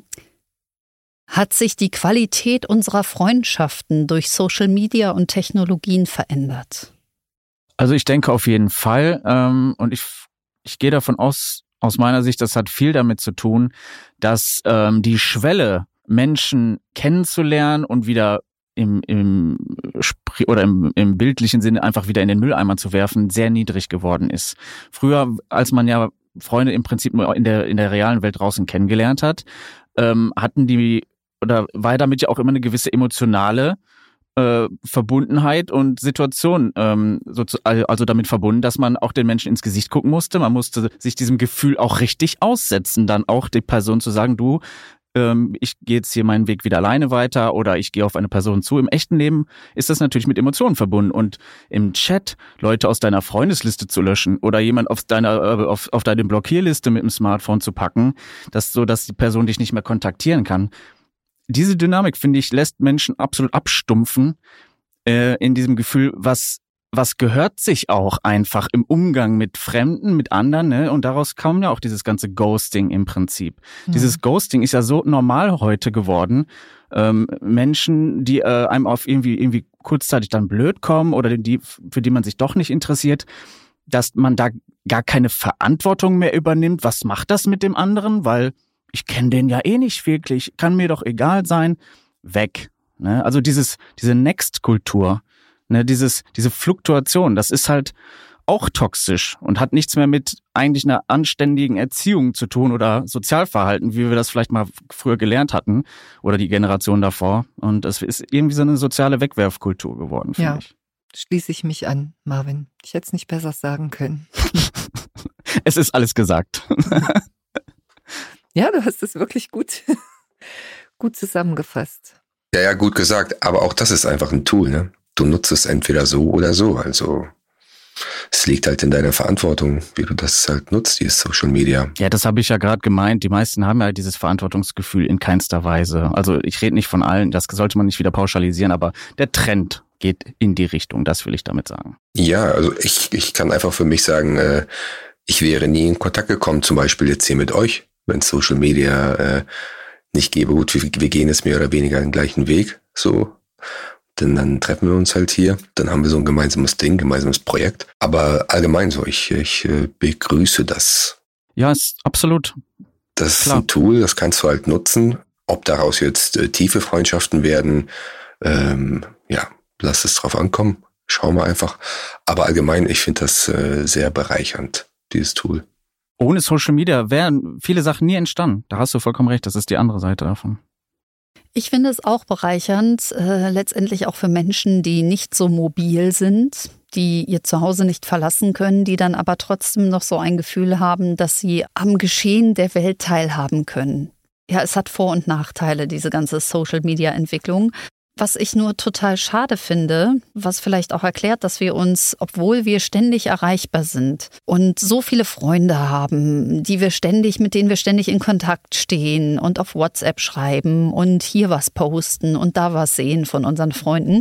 hat sich die Qualität unserer Freundschaften durch Social Media und Technologien verändert? Also ich denke auf jeden Fall. Ähm, und ich, ich gehe davon aus, aus meiner Sicht, das hat viel damit zu tun, dass ähm, die Schwelle, Menschen kennenzulernen und wieder im, im Spr- oder im, im bildlichen Sinne einfach wieder in den Mülleimer zu werfen, sehr niedrig geworden ist. Früher, als man ja Freunde im Prinzip nur in der in der realen Welt draußen kennengelernt hat, ähm, hatten die oder war damit ja auch immer eine gewisse emotionale äh, Verbundenheit und Situation, ähm, so zu, also damit verbunden, dass man auch den Menschen ins Gesicht gucken musste. Man musste sich diesem Gefühl auch richtig aussetzen, dann auch die Person zu sagen, du, ähm, ich gehe jetzt hier meinen Weg wieder alleine weiter oder ich gehe auf eine Person zu. Im echten Leben ist das natürlich mit Emotionen verbunden und im Chat Leute aus deiner Freundesliste zu löschen oder jemand auf deiner äh, auf, auf deine Blockierliste mit dem Smartphone zu packen, dass so, dass die Person dich nicht mehr kontaktieren kann. Diese Dynamik, finde ich, lässt Menschen absolut abstumpfen äh, in diesem Gefühl, was was gehört sich auch einfach im Umgang mit Fremden, mit anderen, ne? Und daraus kam ja auch dieses ganze Ghosting im Prinzip. Mhm. Dieses Ghosting ist ja so normal heute geworden. Ähm, Menschen, die äh, einem auf irgendwie irgendwie kurzzeitig dann blöd kommen oder die, für die man sich doch nicht interessiert, dass man da gar keine Verantwortung mehr übernimmt. Was macht das mit dem anderen? Weil ich kenne den ja eh nicht wirklich, kann mir doch egal sein. Weg. Ne? Also dieses diese Next-Kultur. Ne, dieses, diese Fluktuation, das ist halt auch toxisch und hat nichts mehr mit eigentlich einer anständigen Erziehung zu tun oder Sozialverhalten, wie wir das vielleicht mal früher gelernt hatten oder die Generation davor. Und es ist irgendwie so eine soziale Wegwerfkultur geworden, finde ja, ich. Schließe ich mich an, Marvin. Ich hätte es nicht besser sagen können. Es ist alles gesagt. Ja, du hast es wirklich gut, gut zusammengefasst. Ja, ja, gut gesagt. Aber auch das ist einfach ein Tool, ne? Du nutzt es entweder so oder so. Also es liegt halt in deiner Verantwortung, wie du das halt nutzt, dieses Social Media. Ja, das habe ich ja gerade gemeint. Die meisten haben ja dieses Verantwortungsgefühl in keinster Weise. Also ich rede nicht von allen, das sollte man nicht wieder pauschalisieren, aber der Trend geht in die Richtung, das will ich damit sagen. Ja, also ich, ich kann einfach für mich sagen, äh, ich wäre nie in Kontakt gekommen, zum Beispiel jetzt hier mit euch, wenn es Social Media äh, nicht gäbe. Gut, wir, wir gehen jetzt mehr oder weniger den gleichen Weg, so. Denn dann treffen wir uns halt hier, dann haben wir so ein gemeinsames Ding, gemeinsames Projekt. Aber allgemein so, ich, ich begrüße das. Ja, ist absolut. Das Klar. ist ein Tool, das kannst du halt nutzen. Ob daraus jetzt äh, tiefe Freundschaften werden, ähm, ja, lass es drauf ankommen. Schauen wir einfach. Aber allgemein, ich finde das äh, sehr bereichernd, dieses Tool. Ohne Social Media wären viele Sachen nie entstanden. Da hast du vollkommen recht, das ist die andere Seite davon. Ich finde es auch bereichernd, äh, letztendlich auch für Menschen, die nicht so mobil sind, die ihr Zuhause nicht verlassen können, die dann aber trotzdem noch so ein Gefühl haben, dass sie am Geschehen der Welt teilhaben können. Ja, es hat Vor- und Nachteile, diese ganze Social-Media-Entwicklung. Was ich nur total schade finde, was vielleicht auch erklärt, dass wir uns, obwohl wir ständig erreichbar sind und so viele Freunde haben, die wir ständig, mit denen wir ständig in Kontakt stehen und auf WhatsApp schreiben und hier was posten und da was sehen von unseren Freunden,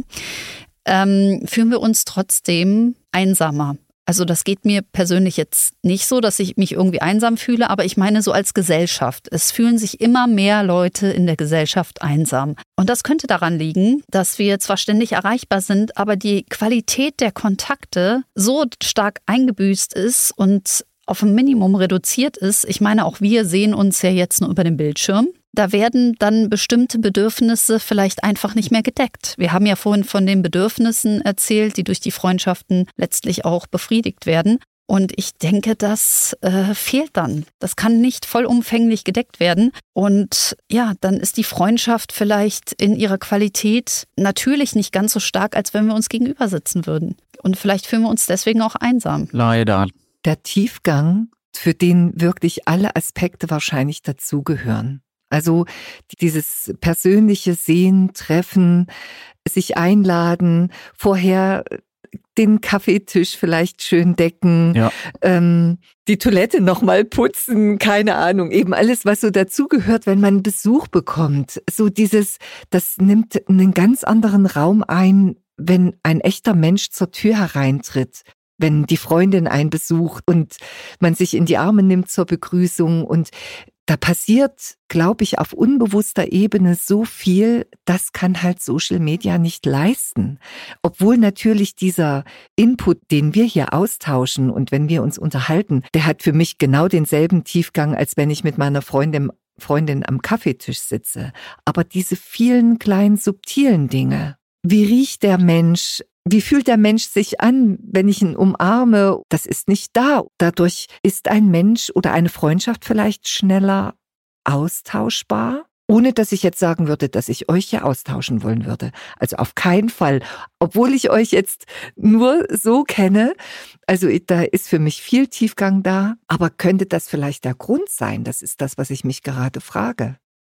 ähm, fühlen wir uns trotzdem einsamer. Also das geht mir persönlich jetzt nicht so, dass ich mich irgendwie einsam fühle, aber ich meine so als Gesellschaft. Es fühlen sich immer mehr Leute in der Gesellschaft einsam. Und das könnte daran liegen, dass wir zwar ständig erreichbar sind, aber die Qualität der Kontakte so stark eingebüßt ist und auf ein Minimum reduziert ist. Ich meine, auch wir sehen uns ja jetzt nur über den Bildschirm. Da werden dann bestimmte Bedürfnisse vielleicht einfach nicht mehr gedeckt. Wir haben ja vorhin von den Bedürfnissen erzählt, die durch die Freundschaften letztlich auch befriedigt werden. Und ich denke, das äh, fehlt dann. Das kann nicht vollumfänglich gedeckt werden. Und ja, dann ist die Freundschaft vielleicht in ihrer Qualität natürlich nicht ganz so stark, als wenn wir uns gegenüber sitzen würden. Und vielleicht fühlen wir uns deswegen auch einsam. Leider. Der Tiefgang, für den wirklich alle Aspekte wahrscheinlich dazugehören. Also dieses persönliche Sehen, Treffen, sich einladen, vorher den Kaffeetisch vielleicht schön decken, ja. ähm, die Toilette nochmal putzen, keine Ahnung, eben alles, was so dazugehört, wenn man Besuch bekommt. So dieses, das nimmt einen ganz anderen Raum ein, wenn ein echter Mensch zur Tür hereintritt. Wenn die Freundin einen besucht und man sich in die Arme nimmt zur Begrüßung und da passiert, glaube ich, auf unbewusster Ebene so viel, das kann halt Social Media nicht leisten. Obwohl natürlich dieser Input, den wir hier austauschen und wenn wir uns unterhalten, der hat für mich genau denselben Tiefgang, als wenn ich mit meiner Freundin, Freundin am Kaffeetisch sitze. Aber diese vielen kleinen subtilen Dinge, wie riecht der Mensch? Wie fühlt der Mensch sich an, wenn ich ihn umarme? Das ist nicht da. Dadurch ist ein Mensch oder eine Freundschaft vielleicht schneller austauschbar, ohne dass ich jetzt sagen würde, dass ich euch ja austauschen wollen würde. Also auf keinen Fall. Obwohl ich euch jetzt nur so kenne, also da ist für mich viel Tiefgang da. Aber könnte das vielleicht der Grund sein? Das ist das, was ich mich gerade frage.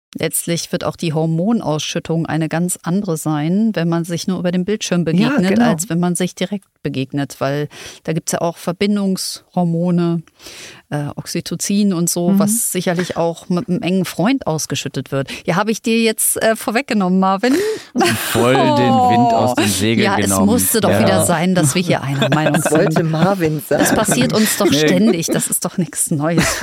Letztlich wird auch die Hormonausschüttung eine ganz andere sein, wenn man sich nur über den Bildschirm begegnet, ja, genau. als wenn man sich direkt begegnet. Weil da gibt es ja auch Verbindungshormone, äh, Oxytocin und so, mhm. was sicherlich auch mit einem engen Freund ausgeschüttet wird. Ja, habe ich dir jetzt äh, vorweggenommen, Marvin? Voll den Wind aus den Segeln ja, genommen. Ja, es musste doch ja. wieder sein, dass wir hier einer Meinung sind. Wollte Marvin sagen. Das passiert uns doch nee. ständig. Das ist doch nichts Neues.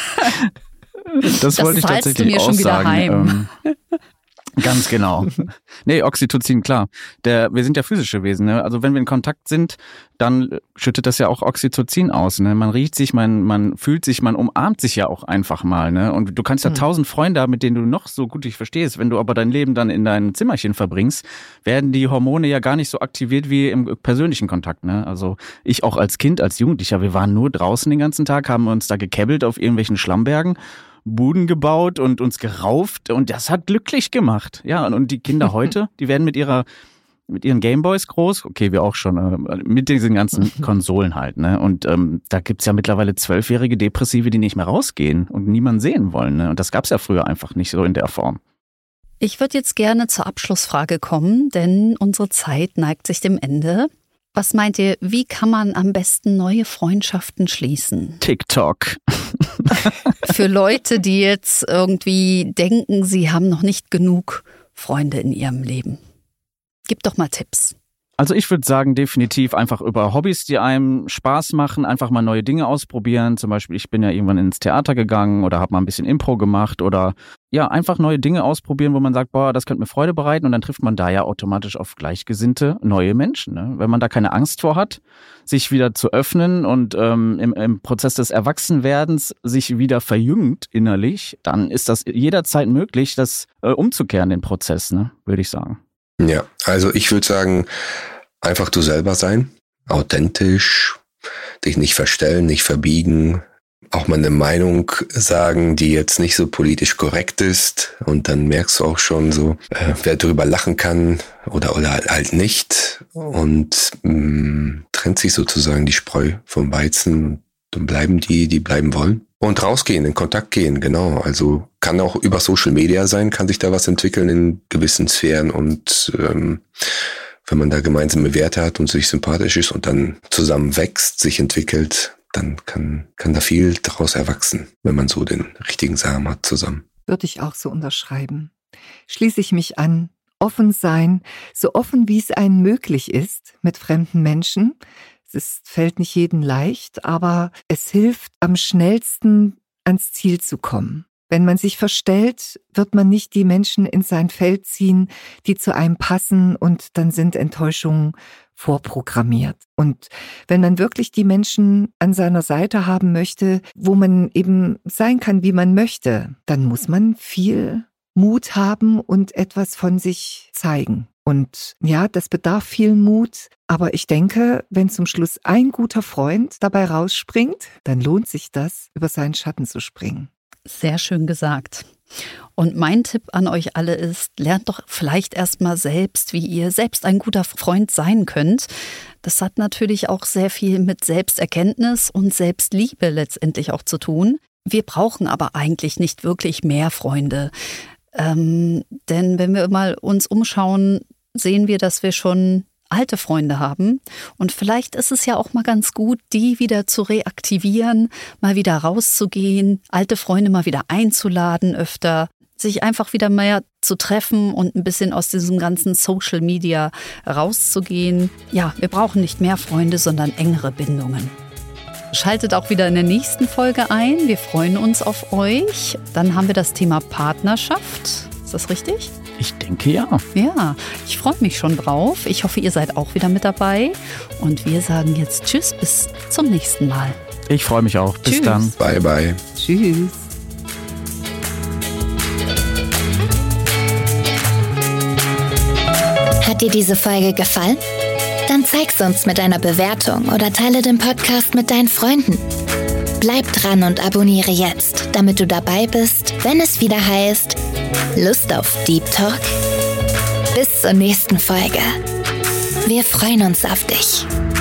Das, das wollte ich tatsächlich du mir auch schon wieder sagen. Heim. Ähm, ganz genau. Nee, Oxytocin, klar. Der, wir sind ja physische Wesen. Ne? Also wenn wir in Kontakt sind, dann schüttet das ja auch Oxytocin aus. Ne? Man riecht sich, man, man fühlt sich, man umarmt sich ja auch einfach mal. Ne? Und du kannst ja mhm. tausend Freunde haben, mit denen du noch so gut dich verstehst. Wenn du aber dein Leben dann in dein Zimmerchen verbringst, werden die Hormone ja gar nicht so aktiviert wie im persönlichen Kontakt. Ne? Also ich auch als Kind, als Jugendlicher, wir waren nur draußen den ganzen Tag, haben uns da gekebbelt auf irgendwelchen Schlammbergen, Buden gebaut und uns gerauft und das hat glücklich gemacht. Ja, und die Kinder heute, die werden mit ihrer mit ihren Gameboys groß, okay, wir auch schon, äh, mit diesen ganzen Konsolen halt, ne? Und ähm, da gibt's ja mittlerweile zwölfjährige Depressive, die nicht mehr rausgehen und niemanden sehen wollen, ne? Und das gab's ja früher einfach nicht so in der Form. Ich würde jetzt gerne zur Abschlussfrage kommen, denn unsere Zeit neigt sich dem Ende. Was meint ihr, wie kann man am besten neue Freundschaften schließen? TikTok. Für Leute, die jetzt irgendwie denken, sie haben noch nicht genug Freunde in ihrem Leben. Gib doch mal Tipps. Also ich würde sagen, definitiv einfach über Hobbys, die einem Spaß machen, einfach mal neue Dinge ausprobieren. Zum Beispiel, ich bin ja irgendwann ins Theater gegangen oder habe mal ein bisschen Impro gemacht oder ja, einfach neue Dinge ausprobieren, wo man sagt, boah, das könnte mir Freude bereiten und dann trifft man da ja automatisch auf gleichgesinnte neue Menschen. Ne? Wenn man da keine Angst vor hat, sich wieder zu öffnen und ähm, im, im Prozess des Erwachsenwerdens sich wieder verjüngt innerlich, dann ist das jederzeit möglich, das äh, umzukehren, den Prozess, ne? Würde ich sagen. Ja, also ich würde sagen, einfach du selber sein, authentisch, dich nicht verstellen, nicht verbiegen, auch mal eine Meinung sagen, die jetzt nicht so politisch korrekt ist und dann merkst du auch schon so, äh, wer drüber lachen kann oder oder halt nicht und mh, trennt sich sozusagen die Spreu vom Weizen, dann bleiben die, die bleiben wollen. Und rausgehen, in Kontakt gehen, genau. Also kann auch über Social Media sein, kann sich da was entwickeln in gewissen Sphären und ähm, wenn man da gemeinsame Werte hat und sich sympathisch ist und dann zusammen wächst, sich entwickelt, dann kann kann da viel daraus erwachsen, wenn man so den richtigen Samen hat zusammen. Würde ich auch so unterschreiben. Schließe ich mich an. Offen sein, so offen wie es einem möglich ist mit fremden Menschen. Es fällt nicht jedem leicht, aber es hilft am schnellsten ans Ziel zu kommen. Wenn man sich verstellt, wird man nicht die Menschen in sein Feld ziehen, die zu einem passen und dann sind Enttäuschungen vorprogrammiert. Und wenn man wirklich die Menschen an seiner Seite haben möchte, wo man eben sein kann, wie man möchte, dann muss man viel Mut haben und etwas von sich zeigen. Und ja, das bedarf viel Mut, aber ich denke, wenn zum Schluss ein guter Freund dabei rausspringt, dann lohnt sich das, über seinen Schatten zu springen. Sehr schön gesagt. Und mein Tipp an euch alle ist, lernt doch vielleicht erstmal selbst, wie ihr selbst ein guter Freund sein könnt. Das hat natürlich auch sehr viel mit Selbsterkenntnis und Selbstliebe letztendlich auch zu tun. Wir brauchen aber eigentlich nicht wirklich mehr Freunde. Ähm, denn wenn wir mal uns umschauen, sehen wir, dass wir schon alte Freunde haben. Und vielleicht ist es ja auch mal ganz gut, die wieder zu reaktivieren, mal wieder rauszugehen, alte Freunde mal wieder einzuladen öfter, sich einfach wieder mehr zu treffen und ein bisschen aus diesem ganzen Social Media rauszugehen. Ja, wir brauchen nicht mehr Freunde, sondern engere Bindungen. Schaltet auch wieder in der nächsten Folge ein. Wir freuen uns auf euch. Dann haben wir das Thema Partnerschaft. Ist das richtig? Ich denke ja. Ja, ich freue mich schon drauf. Ich hoffe, ihr seid auch wieder mit dabei. Und wir sagen jetzt Tschüss, bis zum nächsten Mal. Ich freue mich auch. Bis Tschüss. Dann. Bye, bye. Tschüss. Hat dir diese Folge gefallen? Dann zeig's uns mit einer Bewertung oder teile den Podcast mit deinen Freunden. Bleib dran und abonniere jetzt, damit du dabei bist, wenn es wieder heißt Lust auf Deep Talk? Bis zur nächsten Folge. Wir freuen uns auf dich.